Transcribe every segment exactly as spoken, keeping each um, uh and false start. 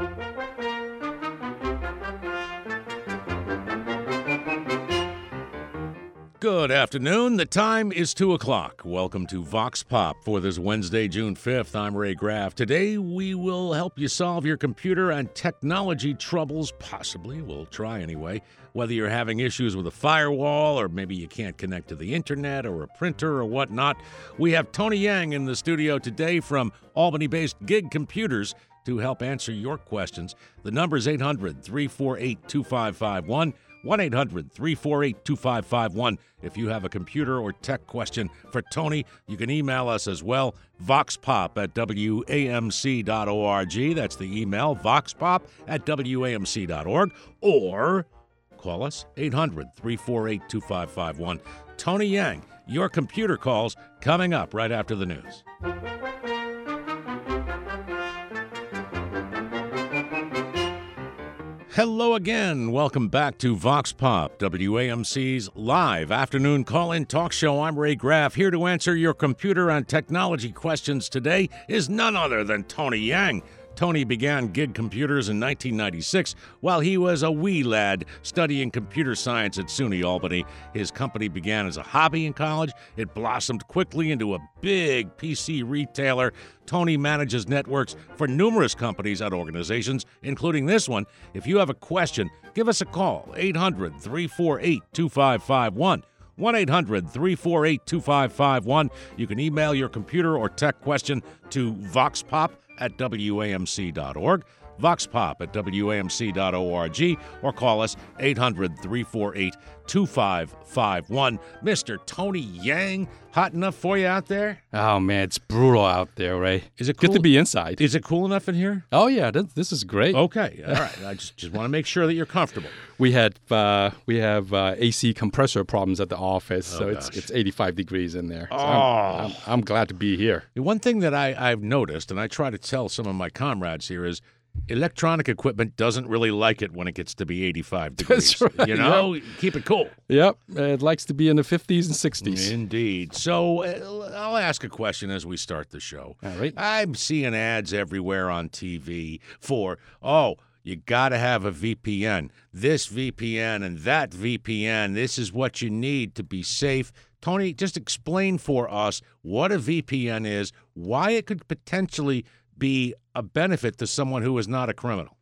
Good afternoon. The time is two o'clock. Welcome to Vox Pop for this Wednesday, June fifth. I'm Ray Graff. Today, we will help you solve your computer and technology troubles, possibly. We'll try anyway. Whether you're having issues with a firewall or maybe you can't connect to the internet or a printer or whatnot, we have Tony Yang in the studio today from Albany-based Gig Computers to help answer your questions. The number is eight hundred, three four eight, two five five one. one eight hundred, three four eight, two five five one. If you have a computer or tech question for Tony, you can email us as well, voxpop at W A M C dot org. That's the email, voxpop at W A M C dot org. Or call us, eight hundred, three four eight, two five five one. Tony Yang, your computer calls coming up right after the news. Hello again. Welcome back to Vox Pop, W A M C's live afternoon call-in talk show. I'm Ray Graff. Here to answer your computer and technology questions today is none other than Tony Yang. Tony began Gig Computers in nineteen ninety-six while he was a wee lad studying computer science at SUNY Albany. His company began as a hobby in college. It blossomed quickly into a big P C retailer. Tony manages networks for numerous companies and organizations, including this one. If you have a question, give us a call, eight hundred, three four eight, two five five one. one eight hundred, three four eight, two five five one. You can email your computer or tech question to voxpop at W A M C dot org, voxpop at W A M C dot org, or call us eight hundred, three four eight, two five five one. Mister Tony Yang, hot enough for you out there? Oh, man, it's brutal out there, Ray. Is it cool? Good to be inside. Is it cool enough in here? Oh, yeah, this, this is great. Okay, all right. I just, just want to make sure that you're comfortable. We had uh, we have uh, A C compressor problems at the office, Oh, so it's gosh. it's eighty-five degrees in there. So Oh. I'm, I'm, I'm glad to be here. One thing that I, I've noticed, and I try to tell some of my comrades here, is electronic equipment doesn't really like it when it gets to be eighty-five degrees. That's right, You know, keep it cool. Yep, it likes to be in the fifties and sixties. Indeed. So uh, I'll ask a question as we start the show. All right. I'm seeing ads everywhere on T V for, oh, you got to have a V P N. This V P N and that V P N. This is what you need to be safe. Tony, just explain for us what a V P N is, why it could potentially be a benefit to someone who is not a criminal.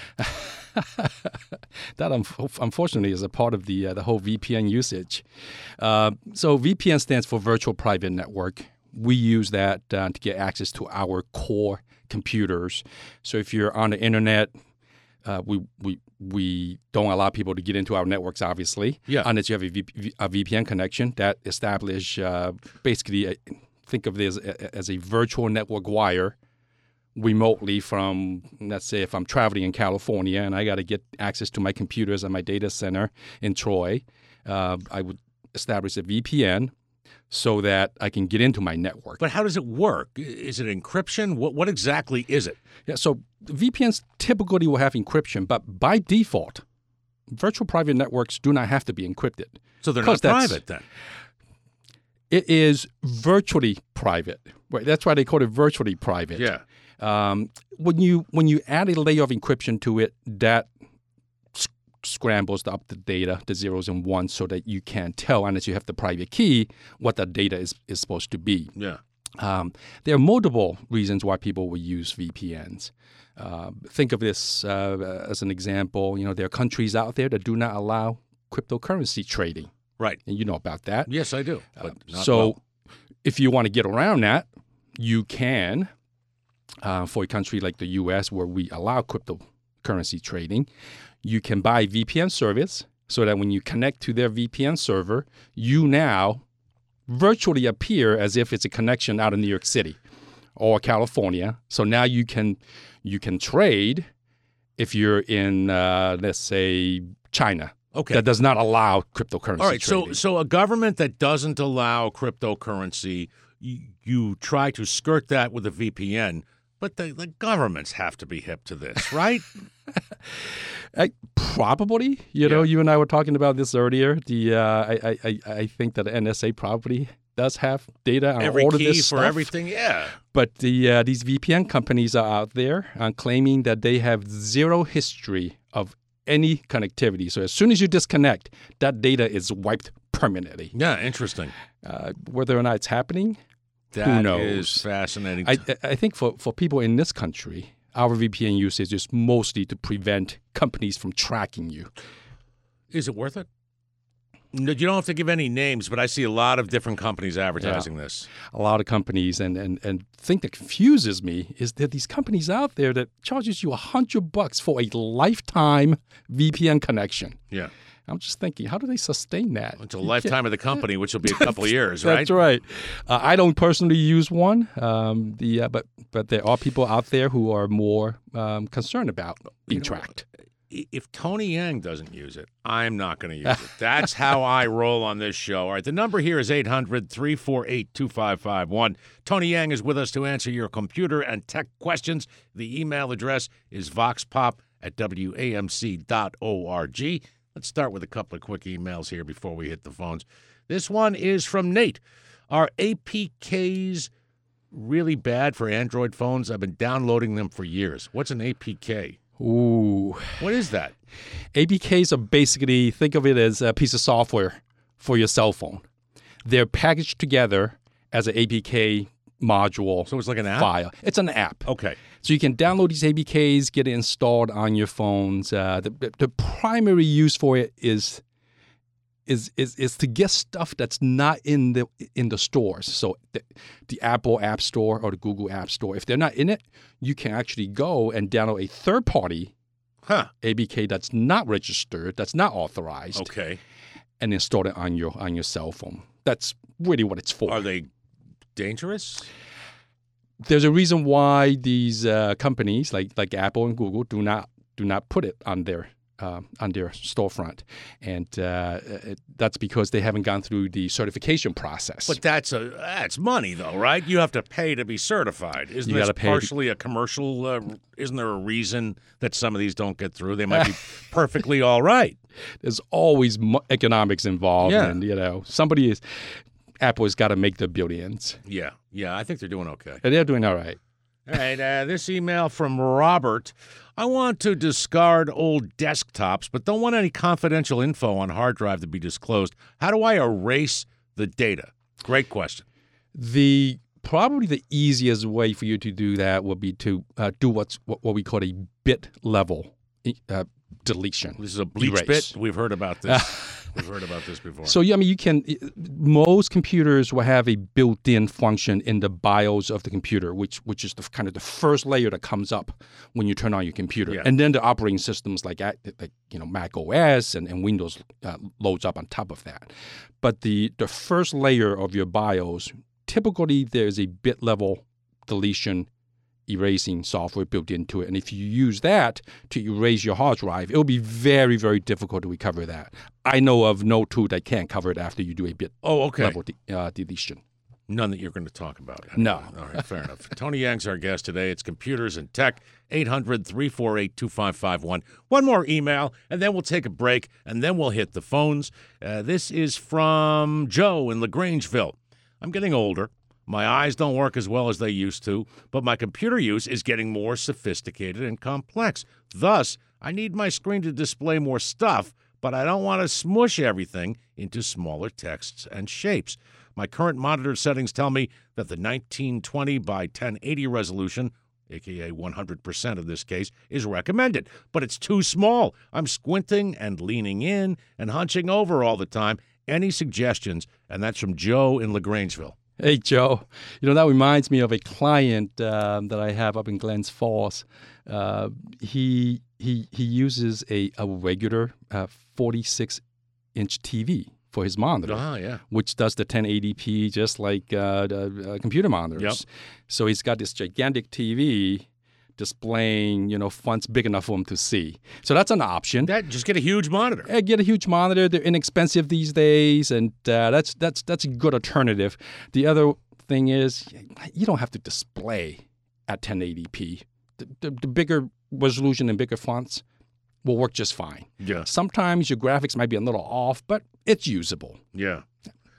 That un- unfortunately is a part of the uh, the whole V P N usage. Uh, so V P N stands for Virtual Private Network. We use that uh, to get access to our core computers. So if you're on the internet, uh, we we we don't allow people to get into our networks, obviously, Yeah. unless you have a, v- a V P N connection that establish uh, basically a, think of this as, as a virtual network wire remotely from, let's say, if I'm traveling in California and I got to get access to my computers at my data center in Troy, uh, I would establish a V P N so that I can get into my network. But how does it work? Is it encryption? What what exactly is it? Yeah, so V P Ns typically will have encryption, but by default, virtual private networks do not have to be encrypted. So they're 'Cause not that's- private then? It is virtually private. Right? That's why they call it virtually private. Yeah. Um, when you when you add a layer of encryption to it, that sc- scrambles up the data, the zeros and ones, so that you can't tell, unless you have the private key, what the data is, is supposed to be. Yeah. Um, there are multiple reasons why people will use V P Ns. Uh, think of this uh, as an example. You know, there are countries out there that do not allow cryptocurrency trading, Right. and you know about that. Yes, I do. But Uh, not so, well. if you want to get around that, you can. Uh, for a country like the U S, where we allow cryptocurrency trading, you can buy a V P N service so that when you connect to their V P N server, you now virtually appear as if it's a connection out of New York City or California. So now you can you can trade if you're in, uh, let's say, China. Okay. That does not allow cryptocurrency All right, trading. so so a government that doesn't allow cryptocurrency, you, you try to skirt that with a V P N, but the, the governments have to be hip to this, right? I, probably, you know, Yeah. you and I were talking about this earlier. The uh, I, I I I think that the N S A probably does have data on Every all of key this for stuff. everything, yeah. But the uh, these V P N companies are out there uh, claiming that they have zero history of any connectivity. So as soon as you disconnect, that data is wiped permanently. Yeah, interesting. Uh, whether or not it's happening, That who knows? is fascinating. I, I think for, for people in this country, our V P N usage is mostly to prevent companies from tracking you. Is it worth it? No, you don't have to give any names, but I see a lot of different companies advertising Yeah. this. A lot of companies, and and and the thing that confuses me is that these companies out there that charges you a hundred bucks for a lifetime V P N connection. Yeah. I'm just thinking, how do they sustain that? It's a lifetime of the company, which will be a couple of years, right? That's right. Uh, I don't personally use one, um, the uh, but but there are people out there who are more um, concerned about being You know, tracked. If Tony Yang doesn't use it, I'm not going to use it. That's how I roll on this show. All right, the number here is eight hundred, three four eight, two five five one. Tony Yang is with us to answer your computer and tech questions. The email address is voxpop at W A M C dot org. Let's start with a couple of quick emails here before we hit the phones. This one is from Nate. Are A P Ks really bad for Android phones? I've been downloading them for years. What's an A P K? Ooh. What is that? A P Ks are basically, think of it as a piece of software for your cell phone. They're packaged together as an A P K module So it's like an app? file. It's an app. Okay. So you can download these A P Ks, get it installed on your phones. Uh, the, the, the primary use for it is, is is is to get stuff that's not in the in the stores. So the, the Apple App Store or the Google App Store, if they're not in it, you can actually go and download a third-party Huh. A P K that's not registered, that's not authorized, Okay. and install it on your on your cell phone. That's really what it's for. Are they dangerous? There's a reason why these uh, companies like like Apple and Google do not do not put it on their uh, on their storefront, and uh, it, that's because they haven't gone through the certification process. But that's a that's money, though, right? You have to pay to be certified. Isn't You this gotta pay to- partially a commercial? Uh, isn't there a reason that some of these don't get through? They might be perfectly all right. There's always mo- economics involved, Yeah. and you know somebody is Apple has got to make their billions, Yeah, yeah. I think they're doing okay. and they're doing all right. All right, uh, this email from Robert. I want to discard old desktops, but don't want any confidential info on hard drive to be disclosed. How do I erase the data? Great question. The probably the easiest way for you to do that would be to uh, do what's what, what we call a bit level uh, deletion. This is a bleach Erase. bit. We've heard about this. We've heard about this before. So yeah, I mean, you can. Most computers will have a built-in function in the BIOS of the computer, which which is the kind of the first layer that comes up when you turn on your computer, Yeah. and then the operating systems like like you know Mac O S and, and Windows uh, loads up on top of that. But the the first layer of your BIOS, typically there's a bit level deletion erasing software built into it. And if you use that to erase your hard drive, it'll be very, very difficult to recover that. I know of no tool that can cover it after you do a bit oh, okay. level de- uh, deletion. None that you're going to talk about. No. All right, fair enough. Tony Yang's our guest today. It's Computers and Tech, eight hundred, three four eight, two five five one. One more email, and then we'll take a break, and then we'll hit the phones. Uh, this is from Joe in LaGrangeville. I'm getting older. My eyes don't work as well as they used to, but my computer use is getting more sophisticated and complex. Thus, I need my screen to display more stuff, but I don't want to smush everything into smaller texts and shapes. My current monitor settings tell me that the nineteen twenty by ten eighty resolution, aka one hundred percent of this case, is recommended, but it's too small. I'm squinting and leaning in and hunching over all the time. Any suggestions? And that's from Joe in LaGrangeville. Hey, Joe. You know, that reminds me of a client um, that I have up in Glens Falls. Uh, he he he uses a, a regular uh, forty-six inch T V for his monitor, Ah, yeah. which does the ten eighty p just like uh, the uh, computer monitors. Yep. So he's got this gigantic T V displaying, you know, fonts big enough for him to see. So that's an option. That just get a huge monitor. Uh, get a huge monitor. They're inexpensive these days, and uh, that's that's that's a good alternative. The other thing is, you don't have to display at ten eighty p. The, the, the bigger resolution and bigger fonts will work just fine. Yeah, Sometimes your graphics might be a little off, but it's usable. yeah.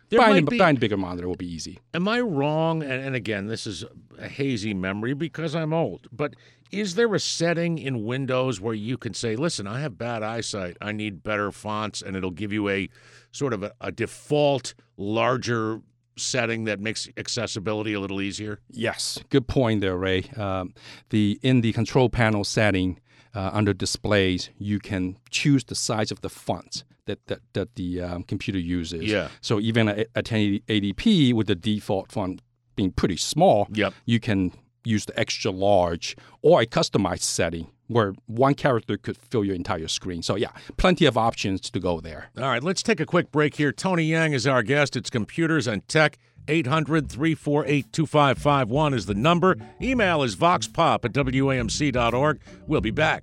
There buying, might a, be, buying a bigger monitor will be easy. Am I wrong? And, and again, this is a hazy memory because I'm old. But is there a setting in Windows where you can say, listen, I have bad eyesight. I need better fonts, and it'll give you a sort of a, a default larger setting that makes accessibility a little easier? Yes, good point there, Ray. Um, the in the control panel setting uh, under displays, you can choose the size of the fonts that that, that the um, computer uses. Yeah. So even at, at ten eighty p with the default font being pretty small, Yep. you can use the extra large or a customized setting where one character could fill your entire screen. So yeah, plenty of options to go there. All right, let's take a quick break here. Tony Yang is our guest. It's Computers and Tech. eight hundred, three four eight, two five five one is the number. Email is voxpop at W A M C dot org. We'll be back.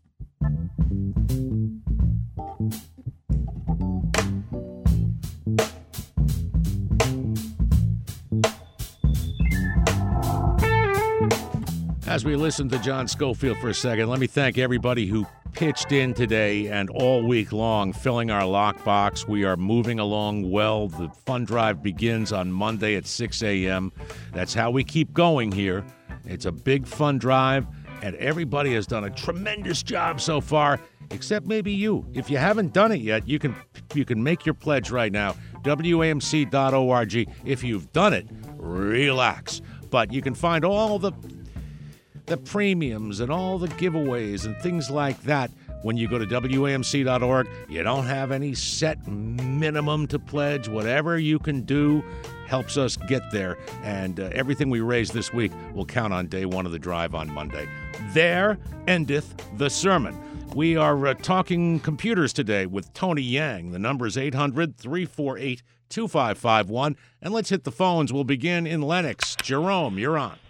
As we listen to John Schofield for a second, let me thank everybody who pitched in today and all week long, filling our lockbox. We are moving along well. The fund drive begins on Monday at six a.m. That's how we keep going here. It's a big fund drive, and everybody has done a tremendous job so far, except maybe you. If you haven't done it yet, you can you can make your pledge right now, W A M C dot org. If you've done it, relax. But you can find all the the premiums and all the giveaways and things like that when you go to W A M C dot org. You don't have any set minimum to pledge. Whatever you can do helps us get there. And uh, everything we raise this week will count on day one of the drive on Monday. There endeth the sermon. We are uh, talking computers today with Tony Yang. The number is eight hundred, three four eight, two five five one. And let's hit the phones. We'll begin in Lenox. Jerome, you're on.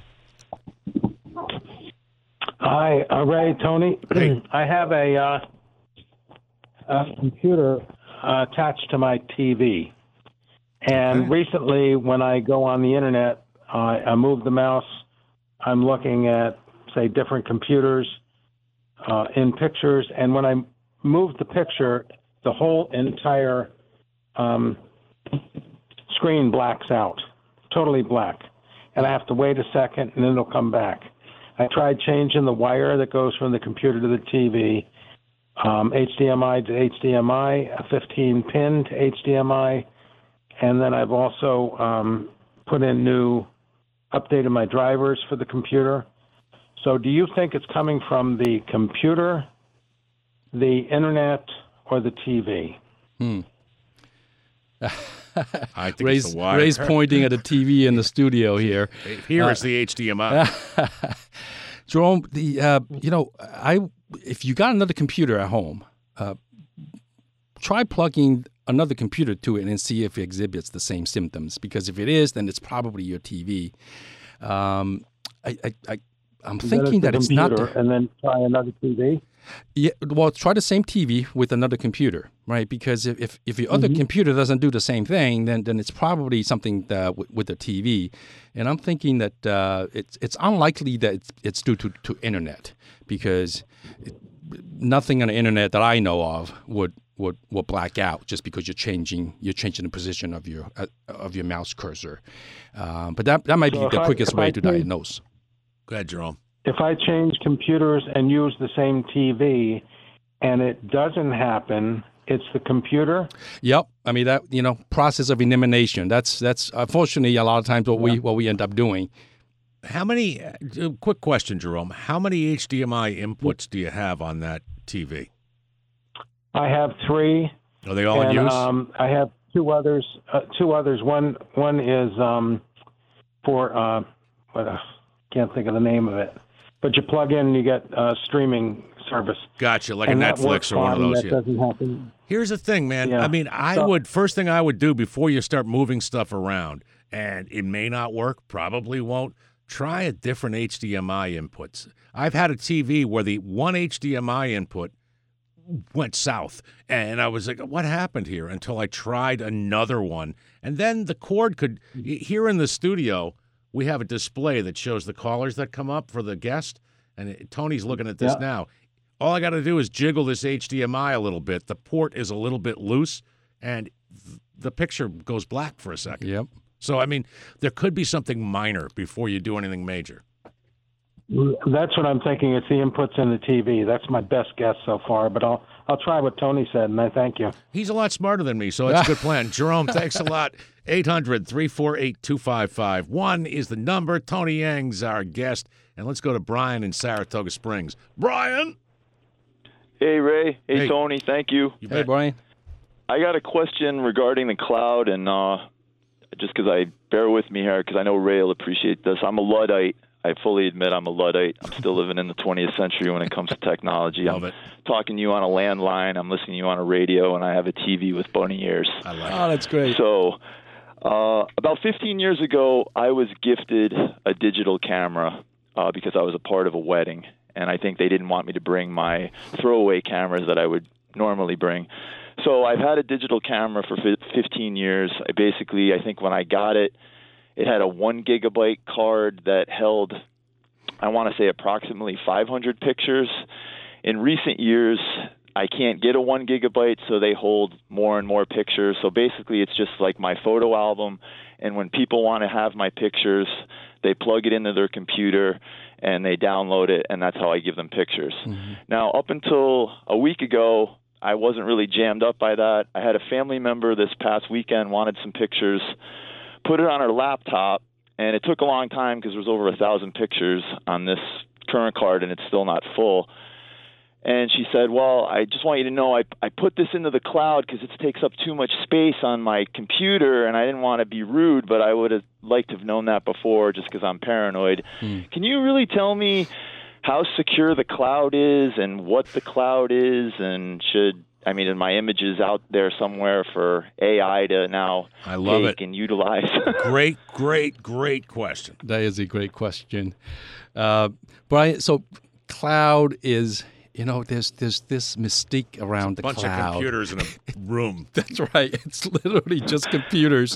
Hi, uh, Ray, Tony. Hey. I have a, uh, a computer uh, attached to my T V. And Okay. recently, when I go on the internet, uh, I move the mouse. I'm looking at, say, different computers uh, in pictures. And when I move the picture, the whole entire um, screen blacks out, totally black. And I have to wait a second, and then it'll come back. I tried changing the wire that goes from the computer to the T V, um, H D M I to H D M I, a fifteen pin to H D M I, and then I've also um, put in new, updated my drivers for the computer. So do you think it's coming from the computer, the internet, or the T V? Hmm. I think Ray's, it's the wire. Ray's pointing at the T V in the studio here. Here Uh, is the H D M I. Jerome, the uh, you know, I if you got another computer at home, uh, try plugging another computer to it and see if it exhibits the same symptoms. Because if it is, then it's probably your T V. Um, I, I, I I'm thinking that it's not. The, and then try another T V. Yeah, well, try the same T V with another computer, right? Because if, if, if your other Mm-hmm. computer doesn't do the same thing, then then it's probably something uh, w- with the T V. And I'm thinking that uh, it's it's unlikely that it's, it's due to, to internet, because it, nothing on the internet that I know of would, would would black out just because you're changing you're changing the position of your uh, of your mouse cursor. Um, but that that might So be if the I- quickest if way I to change- diagnose. Go ahead, Jerome. If I change computers and use the same T V and it doesn't happen, it's the computer? Yep, I mean that you know process of elimination. That's that's unfortunately a lot of times what we what we end up doing. How many, uh, quick question, Jerome, how many H D M I inputs do you have on that T V? I have three. Are they all and, in use? Um, I have two others. Uh, two others. One one is um, for, uh, what, uh, can't think of the name of it. But you plug in and you get uh, streaming service. Gotcha, like and a that Netflix works or one of fine. those. That Yeah. doesn't happen. Here's the thing, man. Yeah. I mean, I So- would, first thing I would do before you start moving stuff around, and it may not work, probably won't, try a different H D M I inputs. I've had a T V where the one H D M I input went south, and I was like, what happened here? Until I tried another one. And then the cord could, here in the studio, we have a display that shows the callers that come up for the guest, and it, Tony's looking at this Yeah. now. All I got to do is jiggle this H D M I a little bit. The port is a little bit loose, and the picture goes black for a second. Yep. So, I mean, there could be something minor before you do anything major. That's what I'm thinking. It's the inputs in the T V. That's my best guess so far, but I'll I'll try what Tony said, and I thank you. He's a lot smarter than me, so it's a good plan. Jerome, thanks a lot. eight hundred, three four eight, two five five one is the number. Tony Yang's our guest. And let's go to Brian in Saratoga Springs. Brian! Hey, Ray. Hey, Hey. Tony. Thank you. You Hey, bet. Brian. I got a question regarding the cloud, and uh, just because I bear with me here, because I know Ray will appreciate this. I'm a Luddite. I fully admit I'm a Luddite. I'm still living in the twentieth century when it comes to technology. Love I'm it. talking to you on a landline. I'm listening to you on a radio, and I have a T V with bunny ears. I like Oh, it. that's great. So, uh, about fifteen years ago, I was gifted a digital camera uh, because I was a part of a wedding, and I think they didn't want me to bring my throwaway cameras that I would normally bring. So I've had a digital camera for fifteen years. I basically, I think when I got it, it had a one gigabyte card that held, I want to say, approximately five hundred pictures. In recent years, I can't get a one gigabyte, so they hold more and more pictures. So basically, it's just like my photo album. And when people want to have my pictures, they plug it into their computer and they download it, and that's how I give them pictures. Mm-hmm. Now, up until a week ago, I wasn't really jammed up by that. I had a family member this past weekend wanted some pictures, put it on her laptop, and it took a long time because there was over a thousand pictures on this current card, and it's still not full. And she said, well, I just want you to know I, I put this into the cloud because it takes up too much space on my computer, and I didn't want to be rude, but I would have liked to have known that before just because I'm paranoid. Hmm. Can you really tell me how secure the cloud is and what the cloud is, and should, I mean, my image is out there somewhere for A I to now I love take it. and utilize? Great, great, great question. That is a great question. Uh, Brian, so cloud is... You know, there's there's this mystique around the Bunch cloud. of computers in a room. That's right. It's literally just computers.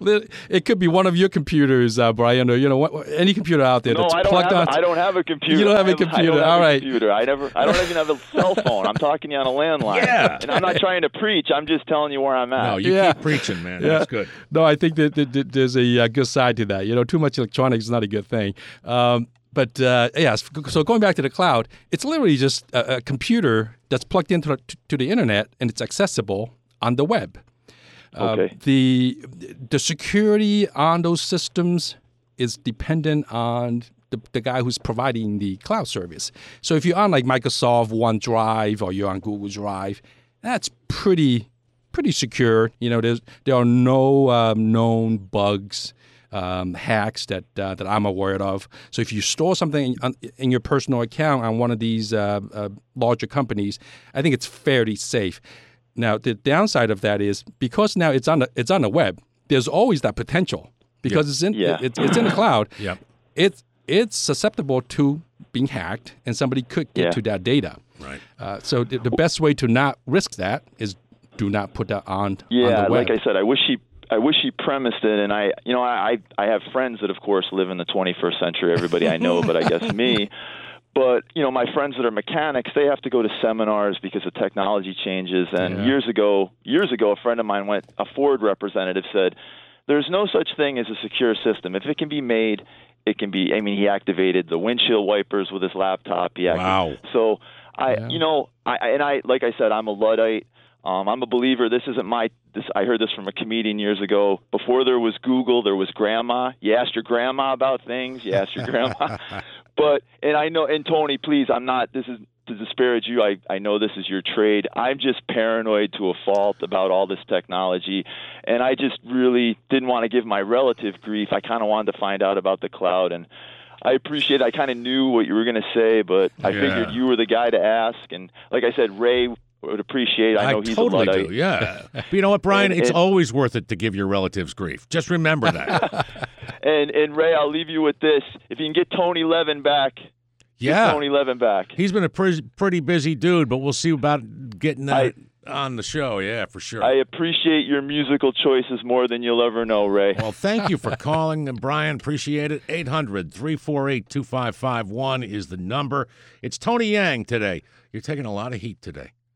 It could be one of your computers, uh, Brian, or you know, what, any computer out there no, that's I don't plugged have, on. I don't have a computer. You don't have a I computer. I don't have All a right. Computer. I never. I don't even have a cell phone. I'm talking to you on a landline. Yeah. And I'm not trying to preach. I'm just telling you where I'm at. No, you Yeah. keep preaching, man. Yeah. That's good. No, I think that, that, that there's a uh, good side to that. You know, too much electronics is not a good thing. Um, But uh, yes, so going back to the cloud, it's literally just a, a computer that's plugged into the, to the internet and it's accessible on the web. Okay. Uh, the the security on those systems is dependent on the, the guy who's providing the cloud service. So if you're on like Microsoft OneDrive or you're on Google Drive, that's pretty pretty secure. You know, there's there are no um, known bugs. Um, hacks that uh, that I'm aware of. So if you store something in, in your personal account on one of these uh, uh, larger companies, I think it's fairly safe. Now the downside of that is because now it's on the it's on the web. There's always that potential because Yep. it's in Yeah. it's it's in the cloud. Yep. It's it's susceptible to being hacked, and somebody could get Yeah. to that data. Right. Uh, so the, the best way to not risk that is do not put that on Yeah, on the web. like I said, I wish he. I wish he premised it, and I, you know, I, I have friends that, of course, live in the twenty-first century. Everybody I know, but I guess me. But you know, my friends that are mechanics, they have to go to seminars because the technology changes. And Yeah. years ago, years ago, a friend of mine went. A Ford representative said, "There's no such thing as a secure system. If it can be made, it can be." I mean, he activated the windshield wipers with his laptop. He activated, Wow. So I, Yeah. you know, I and I, like I said, I'm a Luddite. Um, I'm a believer. This isn't my. This I heard this from a comedian years ago. Before there was Google, there was Grandma. You asked your grandma about things. You asked your grandma. But and I know. And Tony, please, I'm not. This is to disparage you. I I know this is your trade. I'm just paranoid to a fault about all this technology, and I just really didn't want to give my relative grief. I kind of wanted to find out about the cloud, and I appreciate. I kind of knew what you were going to say, but I Yeah. figured you were the guy to ask. And like I said, Ray would appreciate. I know I he's totally a Luddite. do, yeah. But you know what, Brian? And- it's and- always worth it to give your relatives grief. Just remember that. And and Ray, I'll leave you with this: if you can get Tony Levin back, Yeah. get Tony Levin back. He's been a pretty, pretty busy dude, but we'll see about getting that I- on the show. Yeah, for sure. I appreciate your musical choices more than you'll ever know, Ray. Well, thank you for calling, and Brian. Appreciate it. eight hundred, three four eight, two five five one is the number. It's Tony Yang today. You're taking a lot of heat today.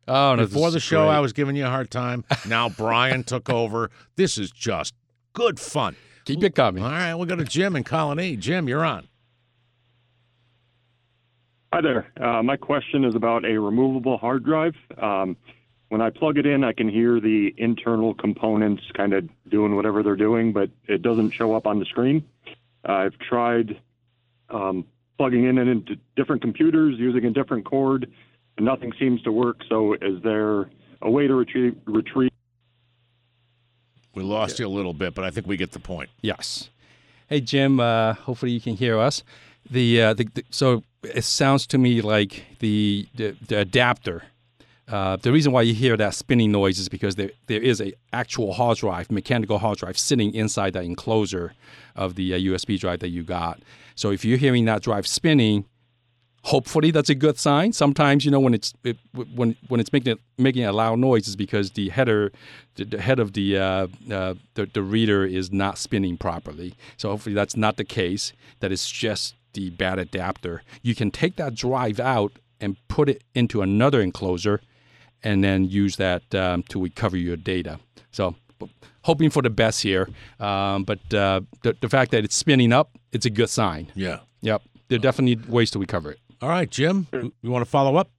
Oh, no, Before this the is show, great. I was giving you a hard time. Now Brian took over. This is just good fun. Keep it coming. All right, we'll go to Jim in Colony. Jim, you're on. Hi there. Uh, my question is about a removable hard drive. Um, when I plug it in, I can hear the internal components kind of doing whatever they're doing, but it doesn't show up on the screen. Uh, I've tried um, plugging in it into different computers, using a different cord, and nothing seems to work. So is there a way to retrieve, retrieve We lost you a little bit, but I think we get the point. Yes. Hey, Jim. Uh, hopefully you can hear us. The, uh, the, the so it sounds to me like the the, the adapter. Uh, the reason why you hear that spinning noise is because there there is a actual hard drive, mechanical hard drive, sitting inside that enclosure of the uh, U S B drive that you got. So if you're hearing that drive spinning, hopefully that's a good sign. Sometimes, you know, when it's it, when when it's making it, making a loud noise, is because the header, the, the head of the, uh, uh, the the reader is not spinning properly. So hopefully that's not the case. That it's just the bad adapter. You can take that drive out and put it into another enclosure, and then use that um, to recover your data. So hoping for the best here, um, but uh, the the fact that it's spinning up, it's a good sign. Yeah. Yep. There are definitely ways to recover it. All right, Jim, you want to follow up?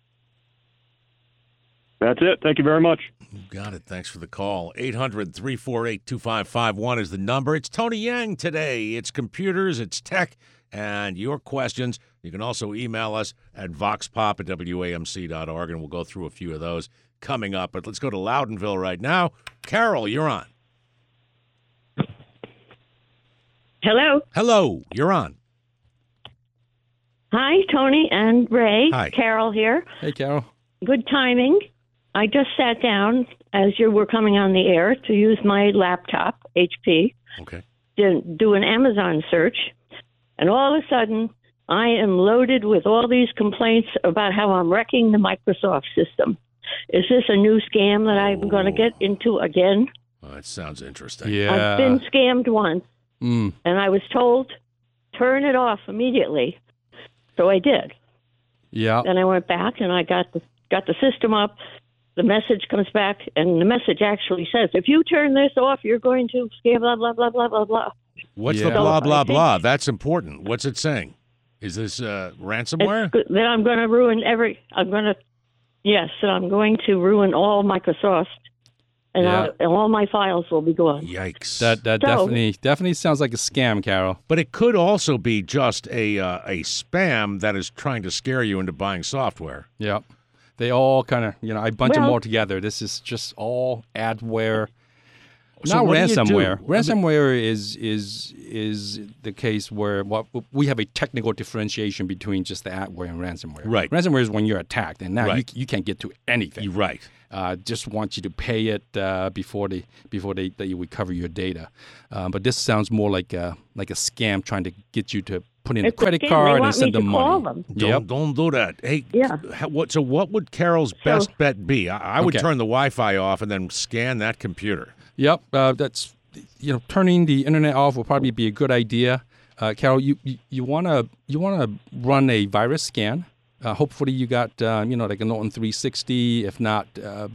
That's it. Thank you very much. You got it. Thanks for the call. eight hundred, three four eight, two five five one is the number. It's Tony Yang today. It's computers, it's tech, and your questions. You can also email us at voxpop at W A M C dot org, and we'll go through a few of those coming up. But let's go to Loudonville right now. Carol, you're on. Hello. Hello, you're on. Hi, Tony and Ray. Hi. Carol here. Hey, Carol. Good timing. I just sat down as you were coming on the air to use my laptop, H P, Okay. to do an Amazon search. And all of a sudden, I am loaded with all these complaints about how I'm wrecking the Microsoft system. Is this a new scam that I'm going to get into again? Well, that sounds interesting. Yeah. I've been scammed once, Mm. and I was told, turn it off immediately. So I did. Yeah. Then I went back and I got the got the system up. The message comes back, and the message actually says, "If you turn this off, you're going to scam blah blah blah blah blah blah." What's Yeah. the blah, So blah, I think- blah? That's important. What's it saying? Is this uh, ransomware? It's, that I'm going to ruin every. I'm going to yes, that I'm going to ruin all Microsoft, and, Yeah. I'll- and all my files will be gone. Yikes. That that So- definitely definitely sounds like a scam, Carol. But it could also be just a uh, a spam that is trying to scare you into buying software. Yep. They all kind of, you know, I bunch them Well- all together. This is just all adware. So Not what do you do? ransomware. I mean- Ransomware is is is the case where what we have a technical differentiation between just the adware and ransomware. Right. Ransomware is when you're attacked, and now Right. you, you can't get to anything. You're right. Uh, just want you to pay it uh, before they before they, they recover your data. Um, but this sounds more like a like a scam trying to get you to put in It's a credit a scam. card They and want send me to them call money. them. Don't Yep. don't do that. Hey, Yeah. how- what? So what would Carol's best bet be? I, I would Okay. turn the Wi-Fi off and then scan that computer. Yep, uh, that's you know turning the internet off will probably be a good idea. Uh, Carol, you you want to you want to run a virus scan. Uh, hopefully, you got uh, you know like a Norton three sixty. If not, uh,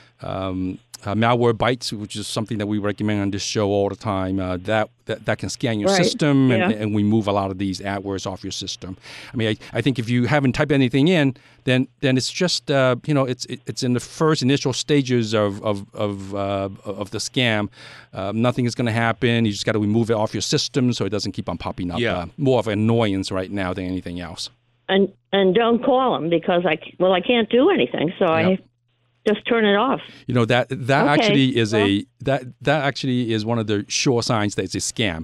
um, uh, Malwarebytes, which is something that we recommend on this show all the time. Uh, that, that that can scan your Right. system and, Yeah. and remove a lot of these adwares off your system. I mean, I, I think if you haven't typed anything in, then then it's just uh, you know it's it, it's in the first initial stages of of of, uh, of the scam. Uh, nothing is going to happen. You just got to remove it off your system so it doesn't keep on popping up. Yeah. Uh, more of an annoyance right now than anything else. And and don't call them because I well I can't do anything, so I Yep. just turn it off. You know that that Okay, actually is well- a that that actually is one of the sure signs that it's a scam.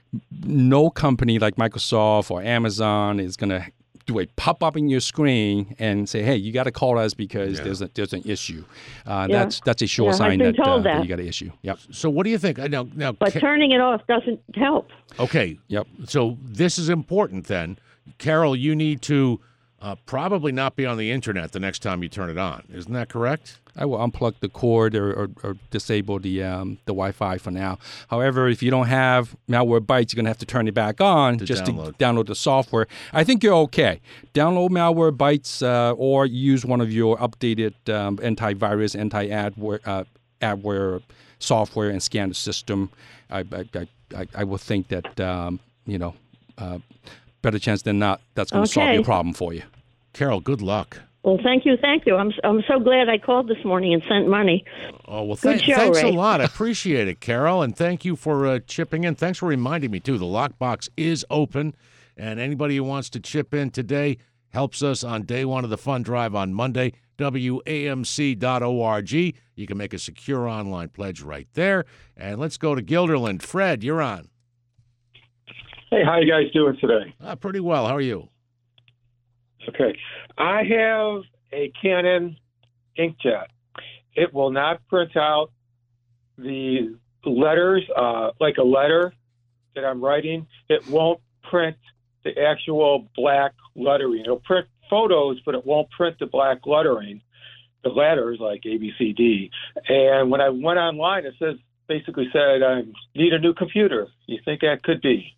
No company like Microsoft or Amazon is going to do a pop up in your screen and say, "Hey, you got to call us because Yeah. there's a, there's an issue." Uh, Yeah. That's that's a sure Yeah, I've sign been that, uh, told that that. you got an issue. Yep. So what do you think? I know now. But Ca- turning it off doesn't help. okay. Yep. So this is important then, Carol. You need to uh, probably not be on the internet the next time you turn it on. Isn't that correct? I will unplug the cord or, or, or disable the um, the Wi-Fi for now. However, if you don't have Malwarebytes, you're going to have to turn it back on To just download. to download the software. I think you're okay. Download Malwarebytes uh, or use one of your updated um, antivirus, anti-adware uh, adware software and scan the system. I I, I, I will think that, um, you know, uh, better chance than not, that's going to solve Okay. your problem for you. Carol, good luck. Well, thank you, thank you. I'm I'm so glad I called this morning and sent money. Oh, well, Good th- show, thanks a Ray. lot. I appreciate it, Carol, and thank you for uh, chipping in. Thanks for reminding me, too. The lockbox is open, and anybody who wants to chip in today helps us on day one of the fund drive on Monday, W A M C dot org. You can make a secure online pledge right there. And let's go to Guilderland. Fred, you're on. Hey, how you guys doing today? Uh, pretty well. How are you? Okay. I have a Canon inkjet. It will not print out the letters, uh, like a letter that I'm writing. It won't print the actual black lettering. It'll print photos, but it won't print the black lettering, the letters like A, B, C, D. And when I went online, it says basically said, I need a new computer. You think that could be?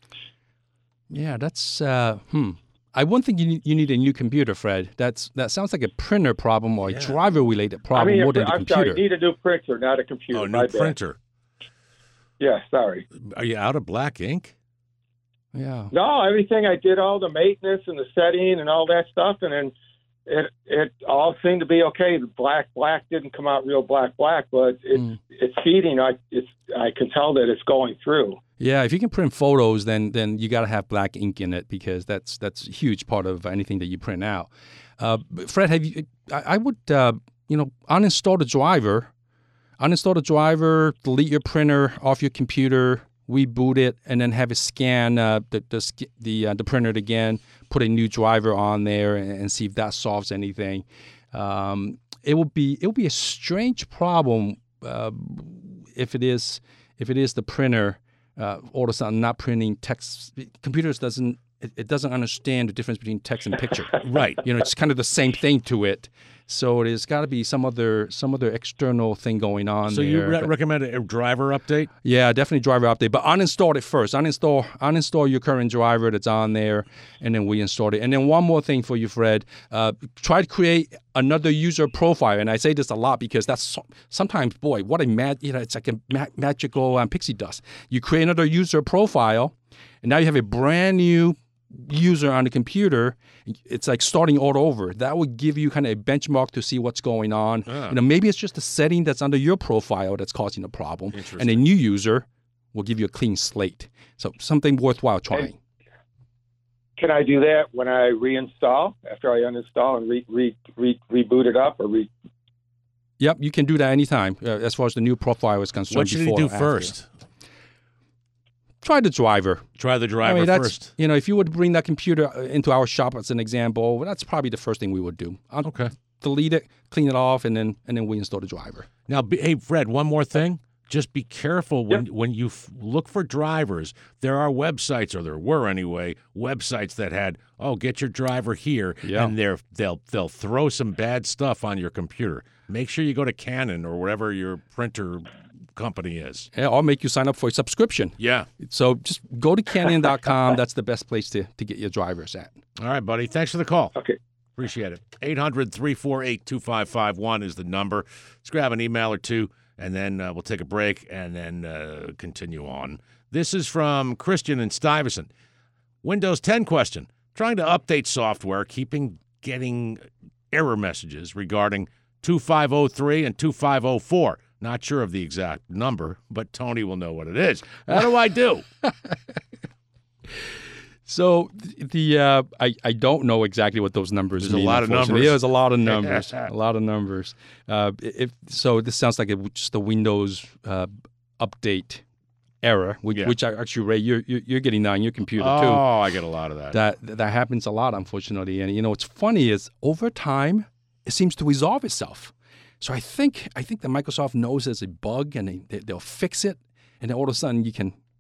Yeah, that's uh, hmm. I wouldn't think you need, you need a new computer, Fred. That's that sounds like a printer problem or a Yeah. driver-related problem I mean, more than a I'm computer. sorry, need a new printer, not a computer. Oh, My new bad. printer. Yeah, sorry. Are you out of black ink? Yeah. No, everything I did, all the maintenance and the setting and all that stuff, and then it it all seemed to be okay. The black black didn't come out real black black, but it's Mm. it's feeding. I it's I can tell that it's going through. Yeah, if you can print photos, then then you got to have black ink in it because that's that's a huge part of anything that you print out. Uh, Fred, have you? I, I would uh, you know uninstall the driver, uninstall the driver, delete your printer off your computer, reboot it, and then have it scan uh, the the sk- the, uh, the printer again. Put a new driver on there and, and see if that solves anything. Um, it will be it will be a strange problem uh, if it is if it is the printer. Uh, all of a sudden, not printing text. Computers doesn't it, it doesn't understand the difference between text and picture. Right. You know, it's kind of the same thing to it. So there's got to be some other some other external thing going on So there. you re- But- recommend a driver update? yeah, definitely driver update, but uninstall it first. Uninstall uninstall your current driver that's on there, and then reinstall it. And then one more thing for you, Fred. Uh, try to create another user profile. And I say this a lot because that's so, sometimes, boy, what a mad, you know, it's like a ma- magical um, pixie dust. You create another user profile, and now you have a brand new user on the computer. It's like starting all over. That would give you kind of a benchmark to see what's going on. Ah. You know, maybe it's just a setting that's under your profile that's causing the problem, and a Interesting. new user will give you a clean slate. So something worthwhile trying. Can I do that when I reinstall after I uninstall and re, re, re, reboot it up or re? Yep, you can do that anytime uh, as far as the new profile is concerned. What should he before do or after. first? Try the driver. Try the driver I mean, that's, first. You know, if you would bring that computer uh, into our shop as an example, well, that's probably the first thing we would do. I'll Okay. delete it, clean it off, and then and then we install the driver. Now, be, hey, Fred, one more thing. Just be careful when when you f- look for drivers. There are websites, or there were anyway, websites that had, oh, get your driver here, Yeah. and they're, they'll they'll throw some bad stuff on your computer. Make sure you go to Canon or wherever your printer company is. Yeah, I'll make you sign up for a subscription. Yeah. So just go to canon dot com. That's the best place to, to get your drivers at. All right, buddy. Thanks for the call. Okay. Appreciate it. eight hundred, three four eight, two five five one is the number. Let's grab an email or two, and then uh, we'll take a break and then uh, continue on. This is from Christian in Stuyvesant. Windows ten question. Trying to update software, keeping getting error messages regarding two five oh three and two five oh four. Not sure of the exact number, but Tony will know what it is. What do I do? So the uh, I I don't know exactly what those numbers There's a mean. lot of unfortunately. numbers. There's a lot of numbers. a lot of numbers. Uh, if so, this sounds like a, just a Windows uh, update error, which, Yeah. which I, actually, Ray, you're you're you're getting that on your computer too. Oh, I get a lot of that. That that happens a lot, unfortunately. And you know, what's funny is over time, it seems to resolve itself. So I think I think that Microsoft knows there's a bug, and they, they they'll fix it, and then all of a sudden you can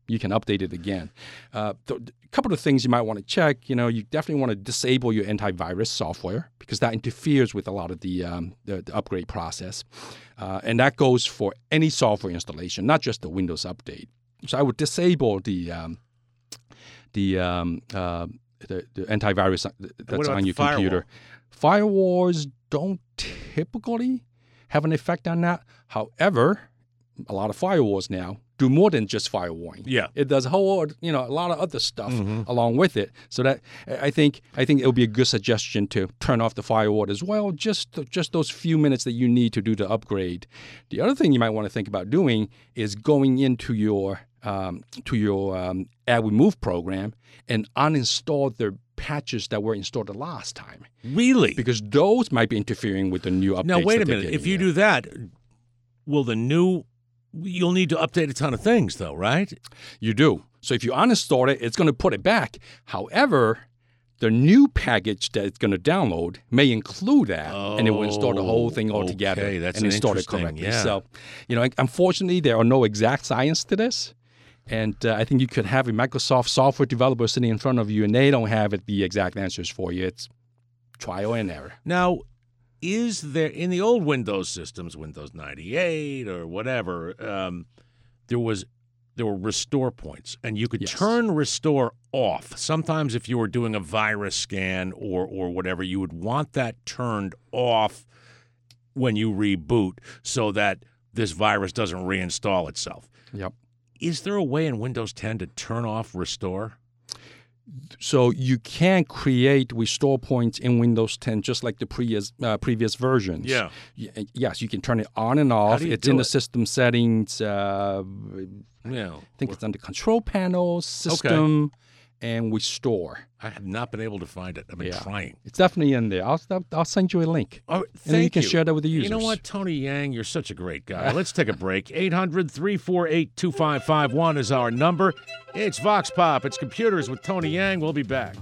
you can update it again. Uh, th- a couple of things you might want to check. You know, you definitely want to disable your antivirus software because that interferes with a lot of the um, the, the upgrade process, uh, and that goes for any software installation, not just the Windows update. So I would disable the um, the, um, uh, the the antivirus that's on your firewall? computer. Firewalls don't typically have an effect on that. However, a lot of firewalls now do more than just firewalling. Yeah. It does a whole, you know, a lot of other stuff Mm-hmm. along with it. So that I think I think it would be a good suggestion to turn off the firewall as well, just just those few minutes that you need to do the upgrade. The other thing you might want to think about doing is going into your um, to your um, Add Remove program and uninstall the patches that were installed the last time, Really? because those might be interfering with the new updates. Now, wait that a they're minute. If getting you there. do that, will the new... You'll need to update a ton of things, though, right? You do. So if you uninstall it, it's going to put it back. However, the new package that it's going to download may include that, and it will install the whole thing all together okay, that's and an install it interesting- correctly. yeah. So, you know, unfortunately, there are no exact science to this. And uh, I think you could have a Microsoft software developer sitting in front of you, and they don't have it, the exact answers for you. It's trial and error. Now, is there, in the old Windows systems, Windows ninety-eight or whatever, um, there was there were restore points, and you could Yes. turn restore off. Sometimes if you were doing a virus scan or or whatever, you would want that turned off when you reboot so that this virus doesn't reinstall itself. Yep. Is there a way in Windows ten to turn off restore? So you can create restore points in Windows ten just like the previous uh, previous versions. Yeah. Y- Yes, you can turn it on and off. do you It's do in the it? system settings. Uh, Yeah. I think it's under control panel, system, and restore. I have not been able to find it. I've been Yeah. trying. It's definitely in there. I'll I'll- I'll send you a link. Oh, And thank then you can share that with the You users. know what, Tony Yang, you're such a great guy. Let's take a break. eight hundred, three four eight, two five five one is our number. It's Vox Pop. It's Computers with Tony Yang. We'll be back.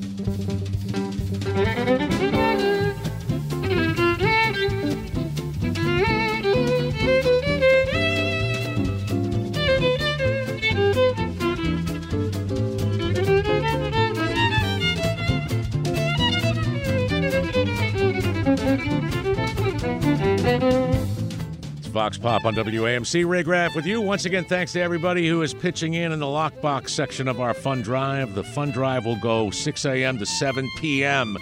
It's Vox Pop on W A M C. Ray Graff with you. Once again, thanks to everybody who is pitching in in the lockbox section of our fund drive. The fund drive will go six a.m. to seven p.m.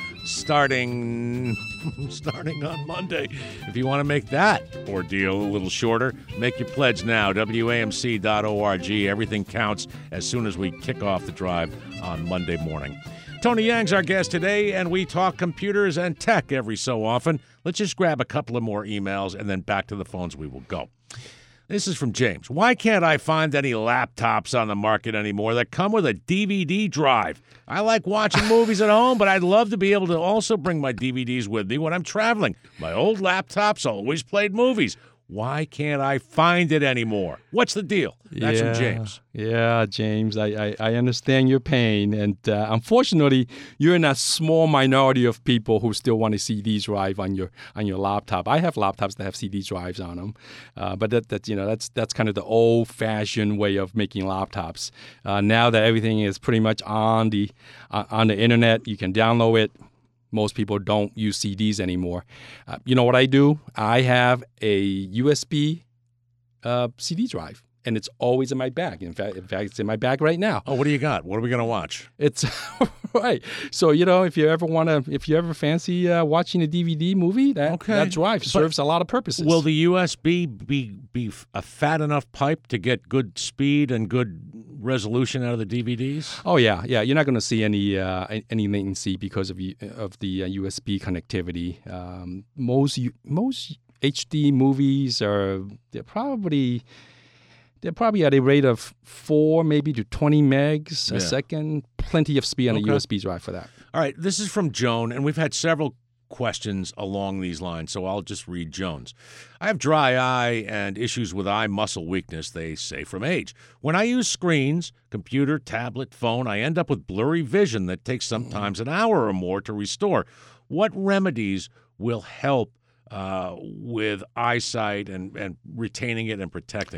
starting starting on Monday. If you want to make that ordeal a little shorter, make your pledge now. W A M C dot org. Everything counts as soon as we kick off the drive on Monday morning. Tony Yang's our guest today, and we talk computers and tech every so often. Let's just grab a couple of more emails, and then back to the phones we will go. This is from James. Why can't I find any laptops on the market anymore that come with a D V D drive? I like watching movies at home, but I'd love to be able to also bring my D V Ds with me when I'm traveling. My old laptops always played movies. Why can't I find it anymore? What's the deal? That's yeah, from James. Yeah, James, I, I, I understand your pain. And uh, unfortunately, you're in that small minority of people who still want a C D drive on your on your laptop. I have laptops that have C D drives on them. Uh, but that, that you know that's that's kind of the old-fashioned way of making laptops. Uh, now that everything is pretty much on the uh, on the internet, you can download it. Most people don't use C Ds anymore. Uh, you know what I do? I have a U S B uh, C D drive, and it's always in my bag. In fact, in fact, it's in my bag right now. Oh, what do you got? What are we going to watch? It's right. So you know, if you ever want to, if you ever fancy uh, watching a D V D movie, that Okay. that drive serves a lot of purposes. Will the U S B be be a fat enough pipe to get good speed and good resolution out of the D V Ds? Oh yeah, yeah. You're not going to see any uh, any latency because of y- of the uh, U S B connectivity. Um, most U- most H D movies are they're probably they're probably at a rate of four, maybe to twenty megs Yeah. a second. Plenty of speed on Okay. a U S B drive for that. All right, this is from Joan, and we've had several questions along these lines, so I'll just read Joan's. I have dry eye and issues with eye muscle weakness, they say, from age. When I use screens, computer, tablet, phone, I end up with blurry vision that takes sometimes an hour or more to restore. What remedies will help uh, with eyesight and, and retaining it and protecting it?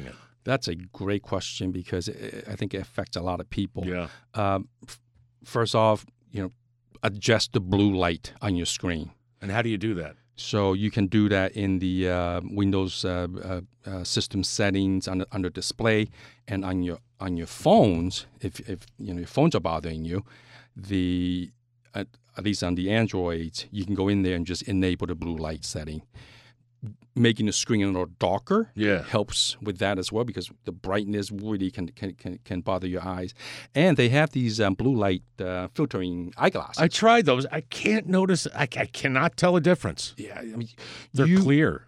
That's a great question because it, I think it affects a lot of people. Yeah. Um, f- first off, you know, adjust the blue light on your screen. And how do you do that? So you can do that in the uh, Windows uh, uh, uh, system settings under, under display, and on your on your phones. If if you know your phones are bothering you, the uh, at least on the Androids, you can go in there and just enable the blue light setting. Making the screen a little darker Yeah. helps with that as well because the brightness really can can, can, can bother your eyes. And they have these um, blue light uh, filtering eyeglasses. I tried those. I can't notice. I, I cannot tell a difference. yeah, I mean, They're you, clear.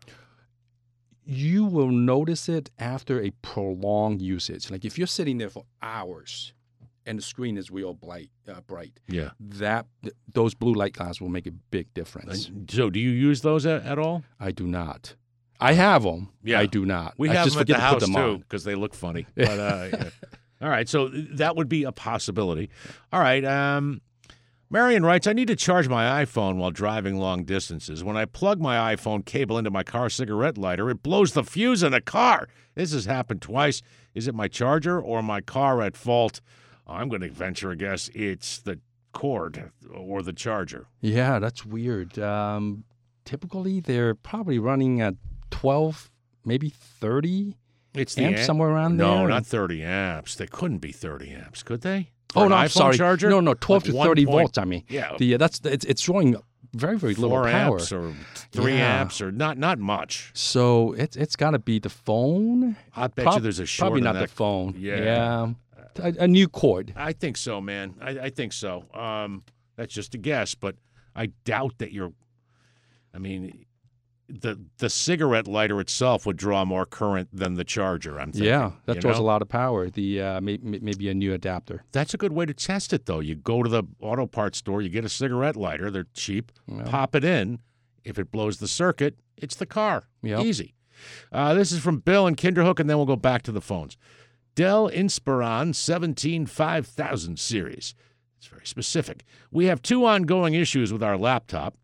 You will notice it after a prolonged usage. Like if you're sitting there for hours and the screen is real bright, uh, bright. Yeah. That th- those blue light glasses will make a big difference. So, do you use those at, at all? I do not. I have them. Yeah. I do not. We I have just them at forget the to house put them too on. because they look funny. But uh, yeah. All right, so that would be a possibility. All right. Um, Marion writes, I need to charge my iPhone while driving long distances. When I plug my iPhone cable into my car cigarette lighter, it blows the fuse in the car. This has happened twice. Is it my charger or my car at fault? I'm going to venture a guess it's the cord or the charger. Yeah, that's weird. Um, typically, they're probably running at twelve, maybe thirty It's the amps, amp- somewhere around No, there. not thirty amps. They couldn't be thirty amps, could they? For Oh an no, I'm iPhone sorry. Charger? No, no, twelve Like to one thirty point- volts. I mean, Yeah. the uh, that's it's it's drawing very very little Four power. amps or three Yeah. amps or not not much. So it's it's got to be the phone. I bet Prob- you there's a short Probably in not that. the phone. Yeah. yeah. A, a new cord. I think so, man. I, I think so. Um, that's just a guess, but I doubt that you're. I mean, the the cigarette lighter itself would draw more current than the charger. I'm thinking. Yeah, that you draws know? a lot of power. The uh, may, may- maybe a new adapter. That's a good way to test it, though. You go to the auto parts store, you get a cigarette lighter. They're cheap. Yeah. Pop it in. If it blows the circuit, it's the car. Yep. Easy. Uh, this is from Bill in Kinderhook, and then we'll go back to the phones. Dell Inspiron seventeen five thousand series. It's very specific. We have two ongoing issues with our laptop.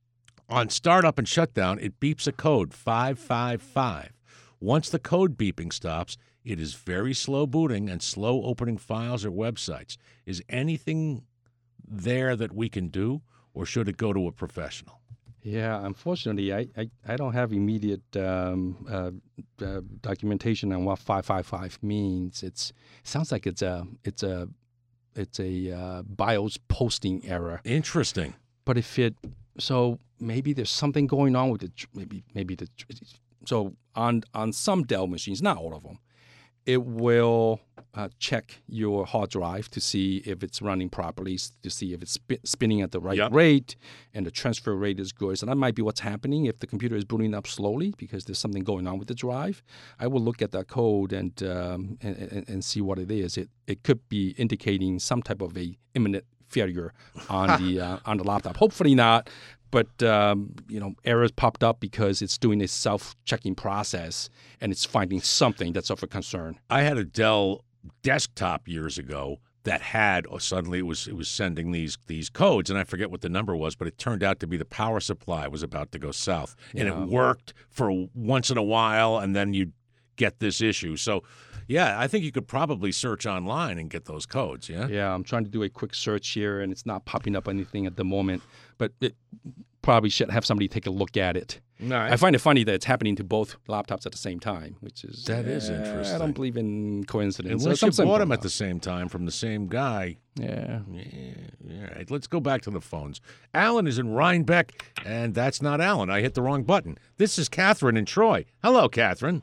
On startup and shutdown, it beeps a code five five five. Once the code beeping stops, it is very slow booting and slow opening files or websites. Is anything there that we can do, or should it go to a professional? Yeah, unfortunately, I, I, I don't have immediate um, uh, uh, documentation on what five five five means. It's it sounds like it's a it's a it's a uh, BIOS posting error. Interesting. But if it so maybe there's something going on with it. Maybe maybe the so on on some Dell machines, not all of them, it will uh, check your hard drive to see if it's running properly, s- to see if it's spi- spinning at the right Yep. rate, and the transfer rate is good. So that might be what's happening if the computer is booting up slowly because there's something going on with the drive. I will look at that code and um, and, and, and see what it is. It it could be indicating some type of a imminent failure on the uh, on the laptop. Hopefully not. But, um, you know, errors popped up because it's doing a self-checking process and it's finding something that's of a concern. I had a Dell desktop years ago that had oh, suddenly it was it was sending these these codes, and I forget what the number was, but it turned out to be the power supply was about to go south, and Yeah. it worked for once in a while, and then you get this issue. So, yeah, I think you could probably search online and get those codes. Yeah. Yeah, I'm trying to do a quick search here and it's not popping up anything at the moment, but it probably should have somebody take a look at it. No, I find it funny that it's happening to both laptops at the same time, which is That is eh, interesting. I don't believe in coincidence. unless There's you some- bought them at the same time from the same guy. Yeah. Yeah, all right, let's go back to the phones. Alan is in Rhinebeck, and that's not Alan. I hit the wrong button. This is Catherine in Troy. Hello, Catherine.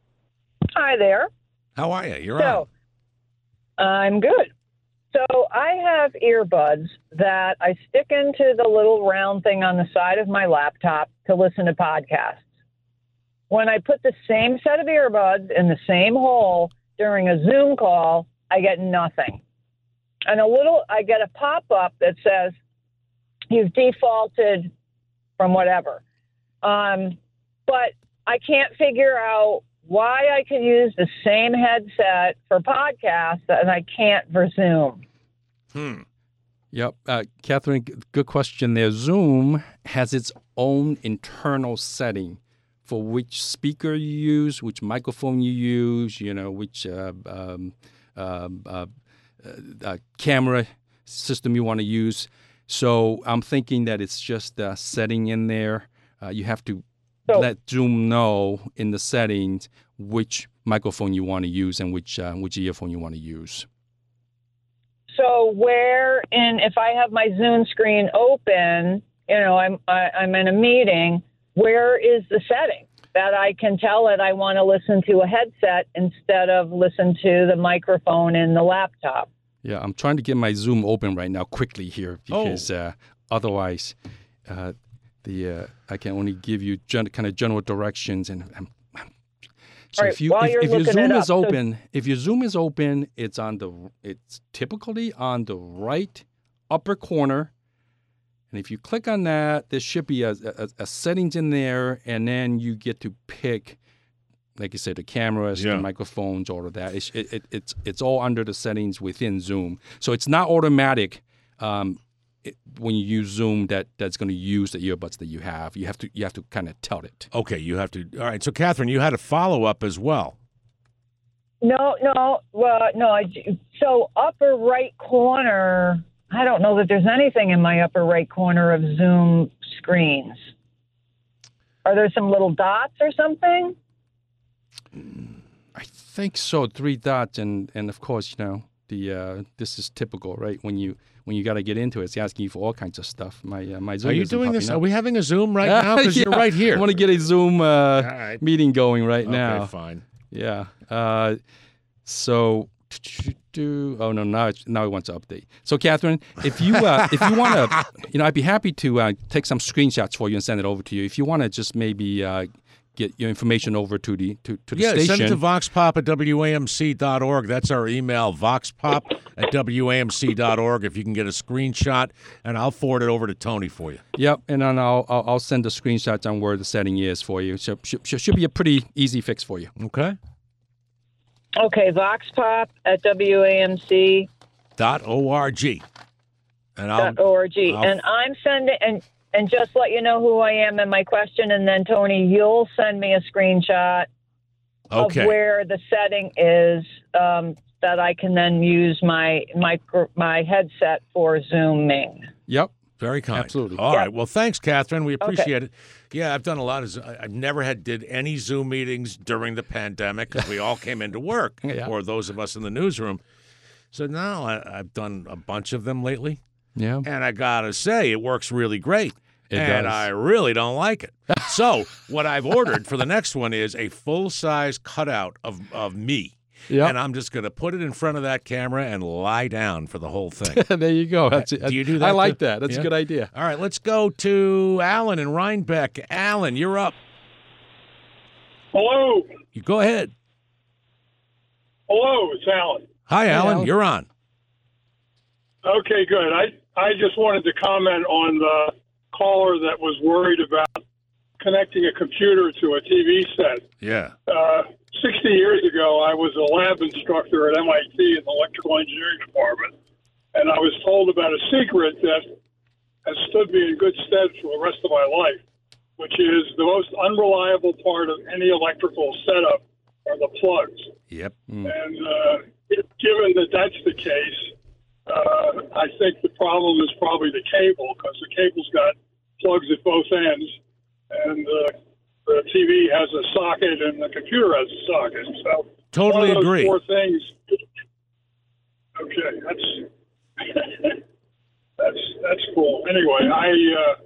Hi there. How are you? You're on. So, I'm good. So, I have earbuds that I stick into the little round thing on the side of my laptop to listen to podcasts. When I put the same set of earbuds in the same hole during a Zoom call, I get nothing. And a little, I get a pop-up that says, you've defaulted from whatever. Um, but I can't figure out why I can use the same headset for podcasts and I can't for Zoom. Hmm. Yep. Uh, Catherine, g- good question there. Zoom has its own internal setting for which speaker you use, which microphone you use, you know, which uh, um, um, uh, uh, camera system you want to use. So I'm thinking that it's just a setting in there. Uh, you have to so, let Zoom know in the settings which microphone you want to use and which uh, which earphone you want to use. So where in, if I have my Zoom screen open, you know, I'm I, I'm in a meeting, where is the setting that I can tell it I want to listen to a headset instead of listen to the microphone in the laptop? Yeah, I'm trying to get my Zoom open right now quickly here because oh. uh, otherwise uh, the uh, I can only give you gen- kind of general directions. And I'm, I'm, so right, if you if, if your Zoom is up, open, so... if your Zoom is open, it's on the it's typically on the right upper corner. And if you click on that, there should be a, a, a settings in there, and then you get to pick, like you said, the cameras, yeah. the microphones, all of that. It's, it, it, it's it's all under the settings within Zoom. So it's not automatic um, it, when you use Zoom that, that's going to use the earbuds that you have. You have to you have to kind of tell it. Okay, you have to. All right. So, Catherine, you had a follow up as well. No, no, well, no. I, so upper right corner. I don't know that there's anything in my upper right corner of Zoom screens. Are there some little dots or something? I think so. Three dots, and, and of course, you know, the uh, this is typical, right? When you when you got to get into it, it's asking you for all kinds of stuff. My uh, my Zoom. Are you doing this? Up. Are we having a Zoom right now? Because yeah. you're right here. I want to get a Zoom uh, right. meeting going right okay, now. Okay, fine. Yeah. Uh, so. Oh no! Now it, now it wants to update. So, Catherine, if you uh, if you want to, you know, I'd be happy to uh, take some screenshots for you and send it over to you. If you want to, just maybe uh, get your information over to the to, to the yeah, station. Yeah, send it to voxpop at W A M C dot org. That's our email, voxpop at W A M C dot org. If you can get a screenshot, and I'll forward it over to Tony for you. Yep, and then I'll I'll, I'll send the screenshots on where the setting is for you. So should, should be a pretty easy fix for you. Okay. Okay, voxpop at W A M C dot org. And I'll, dot org. I'll, and I'm sending, and, and just let you know who I am and my question, and then, Tony, you'll send me a screenshot okay. of where the setting is um, that I can then use my, my, my headset for Zooming. Yep. Very kind. Absolutely. All yep. right. Well, thanks, Catherine. We appreciate okay. it. Yeah, I've done a lot of. I've never had did any Zoom meetings during the pandemic because we all came into work, yeah. or those of us in the newsroom. So now I, I've done a bunch of them lately. Yeah. And I gotta say, it works really great. It and does. I really don't like it. So what I've ordered for the next one is a full size cutout of of me. Yep. And I'm just going to put it in front of that camera and lie down for the whole thing. There you go. That's, do you do that? I like too? that. That's yeah? a good idea. All right, let's go to Alan in Rhinebeck. Alan, you're up. Hello. You go ahead. Hello, it's Alan. Hi, Alan. Alan. You're on. Okay, good. I, I just wanted to comment on the caller that was worried about connecting a computer to a T V set. Yeah. Uh, sixty years ago, I was a lab instructor at M I T in the electrical engineering department, and I was told about a secret that has stood me in good stead for the rest of my life, which is the most unreliable part of any electrical setup are the plugs. Yep. Mm. And uh, given that that's the case, uh, I think the problem is probably the cable, because the cable's got plugs at both ends, and uh, the T V has a socket and the computer has a socket. So totally one of those agree. Four things. Okay, that's that's that's cool. Anyway, I uh,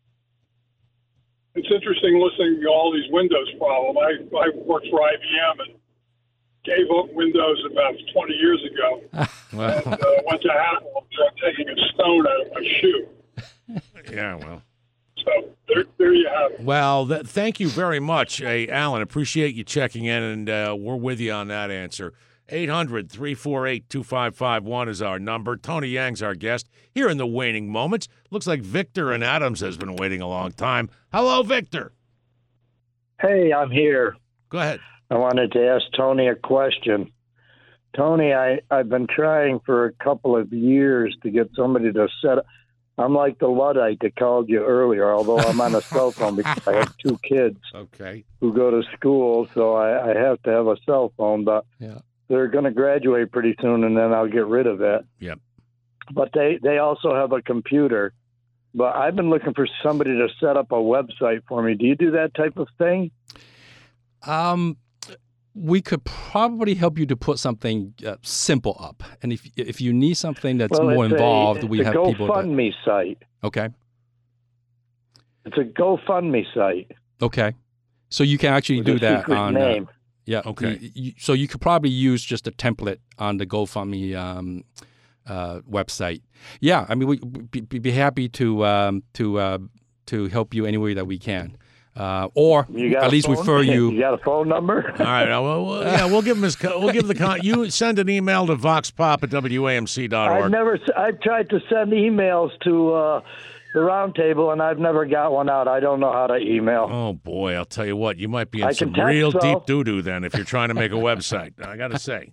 it's interesting listening to all these Windows problems. I I worked for I B M and gave up Windows about twenty years ago, well. and uh, went to Apple after taking a stone out of my shoe. Yeah, well. So there, there you have it. Well, th- thank you very much, hey, Alan. Appreciate you checking in, and uh, we're with you on that answer. eight hundred, three four eight, two five five one is our number. Tony Yang's our guest here in the waning moments. Looks like Victor in Adams has been waiting a long time. Hello, Victor. Hey, I'm here. Go ahead. I wanted to ask Tony a question. Tony, I, I've been trying for a couple of years to get somebody to set up. I'm like the Luddite that called you earlier, although I'm on a cell phone because I have two kids okay. who go to school, so I, I have to have a cell phone. But Yeah. they're going to graduate pretty soon, and then I'll get rid of it. Yep. But they, they also have a computer. But I've been looking for somebody to set up a website for me. Do you do that type of thing? Um, we could probably help you to put something uh, simple up. And if if you need something that's well, more it's involved, a, we it's have a people. That, GoFundMe site. okay. It's a GoFundMe site. Okay. So you can actually With do a that secret on. name. Uh, yeah. Okay. You- you- so you could probably use just a template on the GoFundMe um, uh, website. Yeah. I mean, we be, be happy to um, to uh, to help you any way that we can. Uh, or You got at a least phone? refer you. You got a phone number? All right. Well, well, yeah, we'll give him his. co- We'll give the con. You send an email to voxpop at W A M C dot I've org. never. I've tried to send emails to uh, the round table, and I've never got one out. I don't know how to email. Oh boy, I'll tell you what. You might be in I some can text, real though. deep doo doo then if you're trying to make a website. I got to say.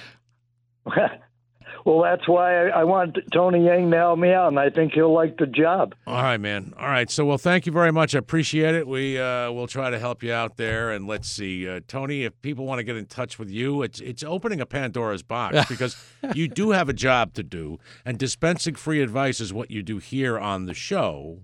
Well, that's why I, I want Tony Yang to help me out, and I think he'll like the job. All right, man. All right. So, well, thank you very much. I appreciate it. We uh, will try to help you out there. And let's see, uh, Tony, if people want to get in touch with you, it's it's opening a Pandora's box because you do have a job to do, and dispensing free advice is what you do here on the show.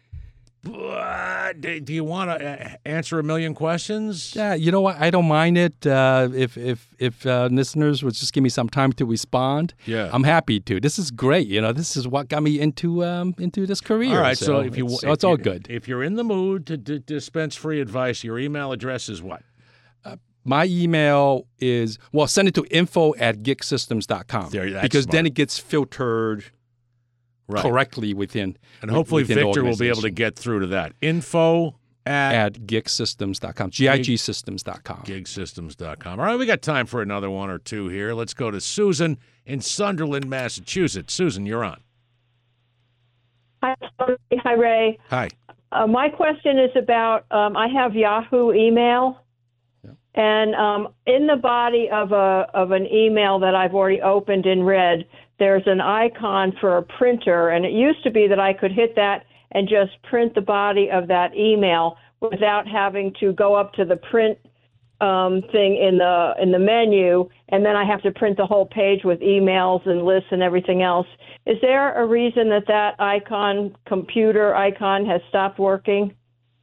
But do do you want to answer a million questions? Yeah, you know what? I don't mind it. Uh, if if if uh, listeners would just give me some time to respond, Yeah. I'm happy to. This is great. You know, this is what got me into um, into this career. All right. So, if you it's, if it's all you- good. If you're in the mood to d- dispense free advice, your email address is what? My email is well, send it to info at gig systems dot com There, that's because then smart. it gets filtered Right. correctly within. And hopefully within the Victor will be able to organization. get through to that. Info at, at gig systems dot com, G I G systems dot com. gig systems dot com. All right, we got time for another one or two here. Let's go to Susan in Sunderland, Massachusetts. Susan, you're on. Hi, hi Ray. Hi. Uh, my question is about um, I have Yahoo email, and um, in the body of a of an email that I've already opened and read, there's an icon for a printer, and it used to be that I could hit that and just print the body of that email without having to go up to the print um, thing in the in the menu, and then I have to print the whole page with emails and lists and everything else. Is there a reason that that icon, computer icon, has stopped working?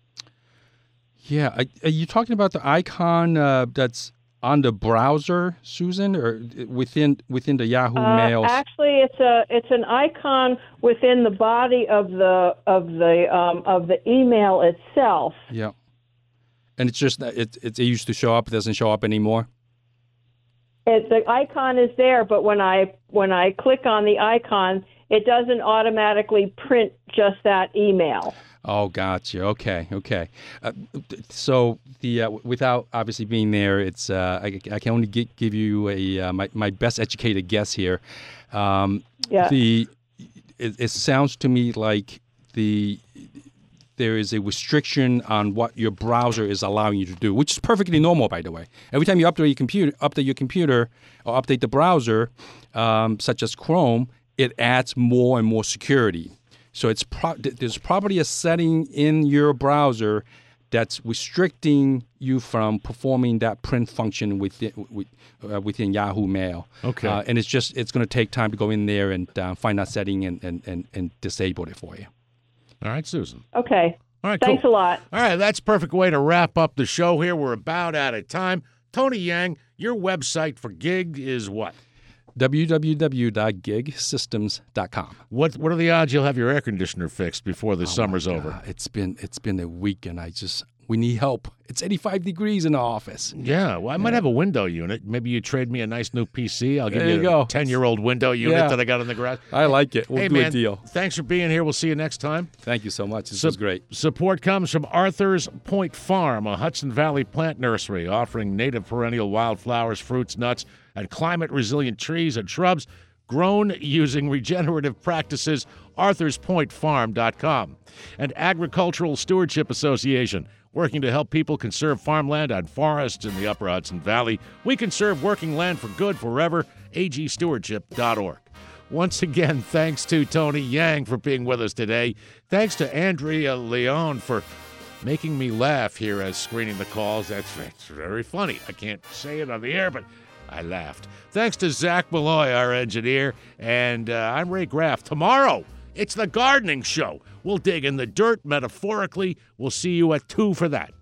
Yeah, are, are you talking about the icon uh, that's on the browser, Susan, or within within the Yahoo Uh, Mail? actually, it's a it's an icon within the body of the of the um, of the email itself. Yeah, and it's just it, it it used to show up. It doesn't show up anymore. It, the icon is there, but when I when I click on the icon, it doesn't automatically print just that email. Oh, gotcha. Okay, okay. Uh, so the uh, without obviously being there, it's uh, I, I can only gi- give you a uh, my my best educated guess here. Um, Yeah. The it, it sounds to me like the there is a restriction on what your browser is allowing you to do, which is perfectly normal, by the way. Every time you update your computer, update your computer, or update the browser, um, such as Chrome, it adds more and more security. So it's pro- there's probably a setting in your browser that's restricting you from performing that print function within with, uh, within Yahoo Mail. Okay. Uh, and it's just it's going to take time to go in there and uh, find that setting and, and, and, and disable it for you. All right, Susan. Okay. All right, Thanks cool. a lot. All right, that's a perfect way to wrap up the show here. We're about out of time. Tony Yang, your website for Gig is what? w w w dot gig systems dot com. What What are the odds you'll have your air conditioner fixed before the Oh summer's my over? God, It's been it's been a week, and I just we need help. It's eighty-five degrees in the office. Yeah, well, I might have a window unit. Maybe you trade me a nice new P C. I'll give There you, you a go. ten-year-old window unit Yeah. that I got in the garage. I like it. We'll hey, do man, a deal. Thanks for being here. We'll see you next time. Thank you so much. This Sup- was great. Support comes from Arthur's Point Farm, a Hudson Valley plant nursery offering native perennial wildflowers, fruits, nuts, and climate-resilient trees and shrubs grown using regenerative practices. arthurs point farm dot com. And Agricultural Stewardship Association, working to help people conserve farmland and forests in the upper Hudson Valley. We conserve working land for good forever. a g stewardship dot org. Once again, thanks to Tony Yang for being with us today. Thanks to Andrea Leone for making me laugh here as screening the calls. That's, that's very funny. I can't say it on the air, but I laughed. Thanks to Zach Malloy, our engineer, and uh, I'm Ray Graff. Tomorrow, it's the gardening show. We'll dig in the dirt metaphorically. We'll see you at two for that.